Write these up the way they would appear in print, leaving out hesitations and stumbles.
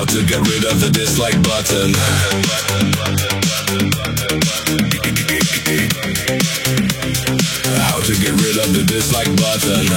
to get rid of the dislike button. How to get rid of the dislike button.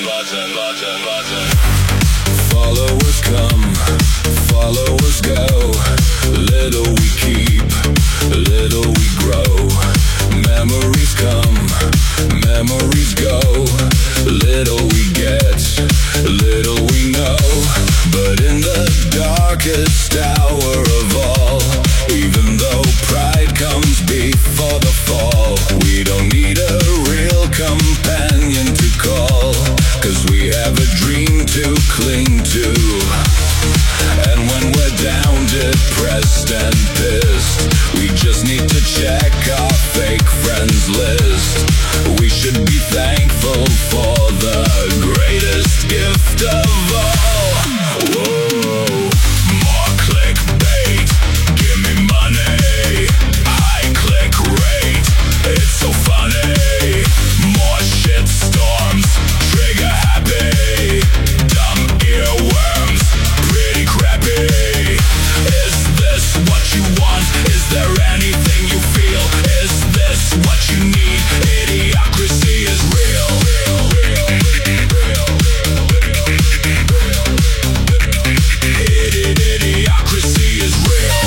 Followers come, followers go. Little we keep, little we grow. Memories come, memories go. Little we get, little we know. But in the darkest hour of all, even though pride comes before the fall, we don't need a real companion to call, 'cause we have a dream to cling to. And when we're down, depressed and pissed, we just need to check our fake friends list. We should be thankful for the greatest gift of all. Whoa, more clickbait, give me money. High click rate, it's so funny. More shit storms, trigger happy. Dumb earworms, pretty crappy. Is this what you want? Is there anything you feel? Is this what you need? Idiocracy is real. Idiocracy is real.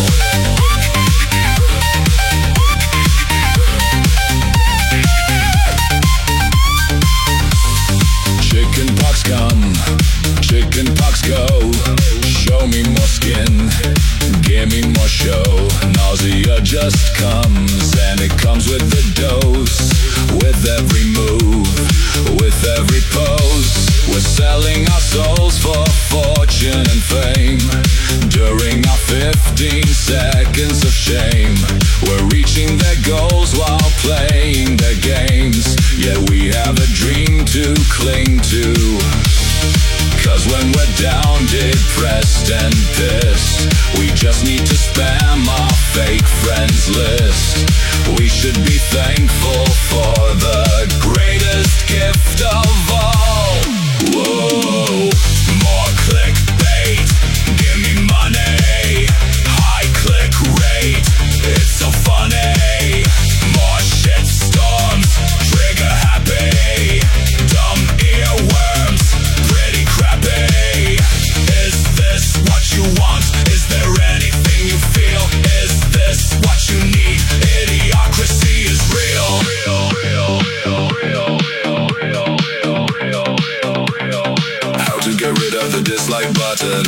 Chicken pox come, chicken pox go. Show me more skin, give me more show. Nausea just comes, and it comes with the dose. With every move, with every pose, we're selling our souls for fortune and fame. During our 15 seconds of shame, we're reaching their goals while playing their games. Yet we have a dream to cling to. 'Cause when we're down, depressed and pissed, we just need to spam our fake friends list. We should be thankful for the greatest gift of all. Whoa, more clickbait, give me money. High click rate, it's so funny. More shit storms, trigger happy. Dumb earworms, pretty crappy. Is this what you want? Is there anything you feel? Is this what you need? Idiocracy is real. How to get rid of the dislike button.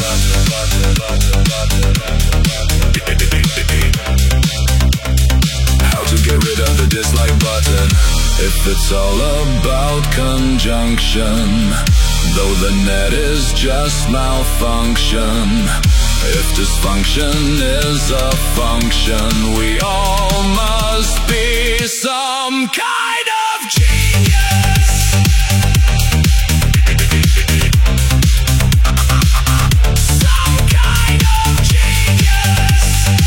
How to get rid of the dislike button. If it's all about conjunction, though the net is just malfunction. If dysfunction is a function, we all must be some kind of genius. Some kind of genius.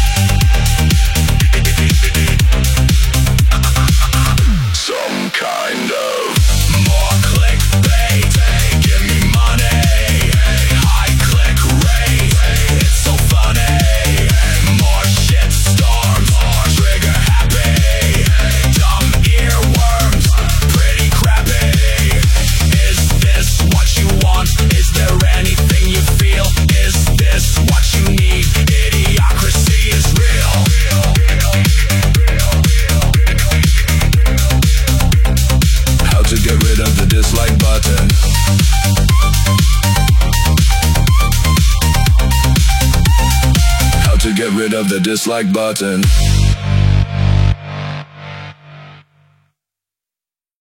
Some kind of more clickbait, give me money. High click rate, it's so funny. More shit storms, trigger happy. Dumb earworms, pretty crappy. Is this what you want? Is there anything you feel? Is this what you need? Idiocracy is real. How to get rid of the dislike button. How to get rid of the dislike button.